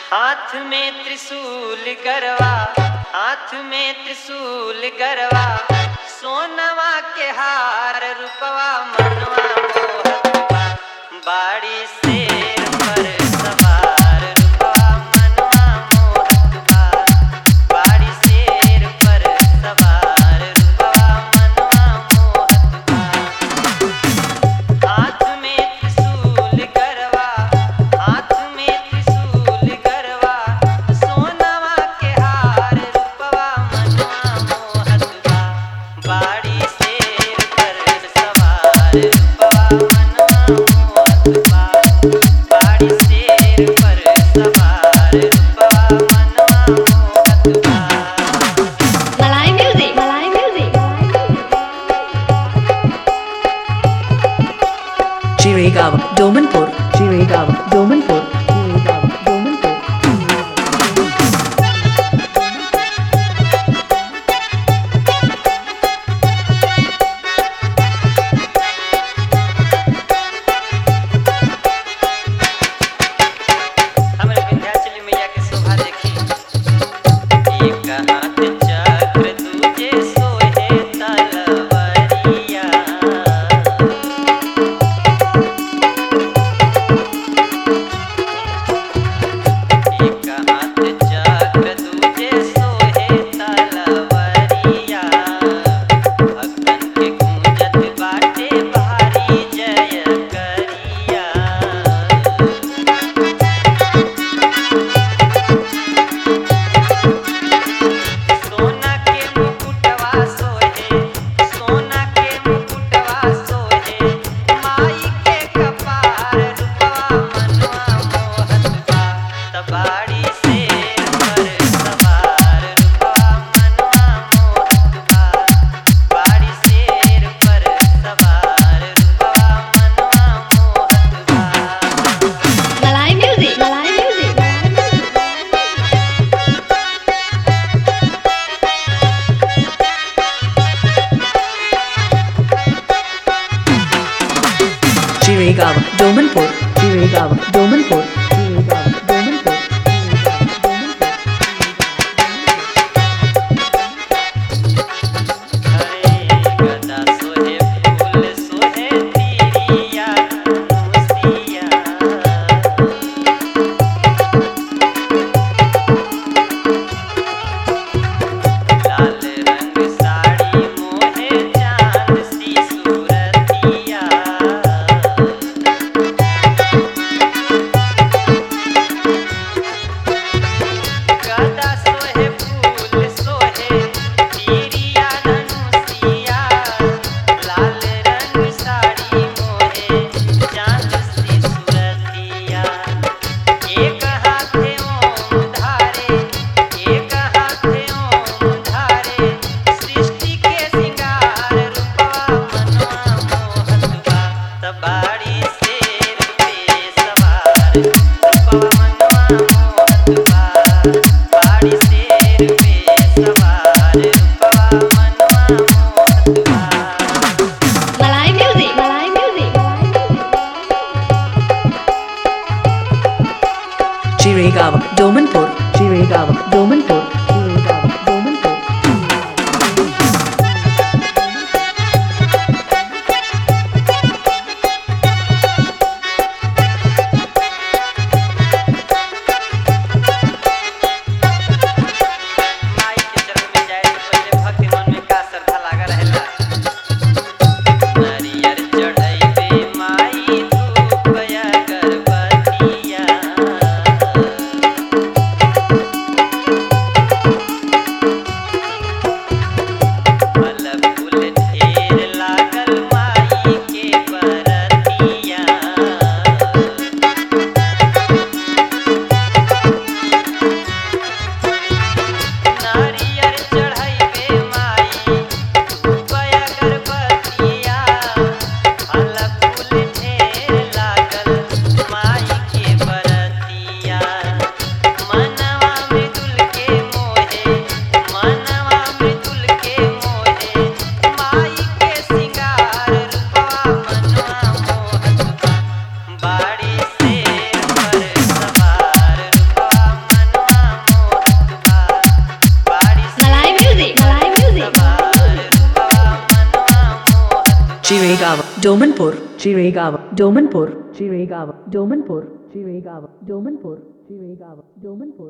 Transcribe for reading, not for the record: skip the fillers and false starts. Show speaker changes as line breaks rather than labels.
हाथ में त्रिशूल गरवा, हाथ में त्रिशूल गरवा, सोनवा के हार रूपवा मनवा मोहत बा। बाड़ी शेर पर सवार रूपवा मनवा मोहत बा। बाड़ी शेर पर सवार रूपवा मनवा मोहत बा। हाथ में त्रिशूल गरवा, हाथ में त्रिशूल गरवा, सोनवा के हार रूपवा मनवा मोहत बा। बाड़ी शेर पर सवार रूपवा मनवा मोहत बा। बाड़ी शेर पर सवार रूपवा मनवा मोहत बा।
Malay music, Malay music.
Jiregaon, Domanpur, Jiregaon, Domanpur, Jiregaon, Domanpur.
हमरे विंध्याचली मैया के शोभा देखी। एक हाथ चक्र दूजे सोहे तलवरिया। एक हाथ चक्र दूजे सोहे तलवरिया। भक्तन के गूंजत बाटे भारी जय करिया। सोना के मुकुटवा सोहे, सोना के मुकुटवा सोहे, माई के कपार रूपवा मनवा मोहत बा। तबाड़ी शेर पर सवार रूपवा मनवा मोहत बा। बाड़ी शेर पर सवार रूपवा मनवा मोहत बा।
Malay music, Malay music.
Jiregaon, Domanpur, Jiregaon, Domanpur, Jiregaon, Domanpur, Jiregaon, Domanpur.
हरे गदा सोहे फूल सोहे तीरिया धनुषिया। लाल रंग साड़ी मोहे चांद सी सूरतिया। गदा सोहे फूल सोहे तीरिया धनुषिया। लाल रंग साड़ी मोहे चांद सी सूरतिया। एक हाथे ओम धारे, एक हाथे ओम धारे, सृष्टि के सिंगार रूपवा मनवा मोहत बा। तबाड़ी शेर पे सवार रूपवा मनवा मोहत बा। बाड़ी शेर पे सवार रूपवा मनवा मोहत बा।
Malay music, Malay music.
Jiregaon, Domanpur, Jiregaon, Domanpur, Jiregaon, Domanpur.
माई के चरण में जाए से पहिले भक्त मन में का श्रद्धा लागा रहेला। नारियर चढ़ैबे माई धूप अगरबत्तिया।
Chirigava, Domanpur, Chirigava, Domanpur, Chirigava, Domanpur, Chirigava, Domanpur, Chirigava, Domanpur.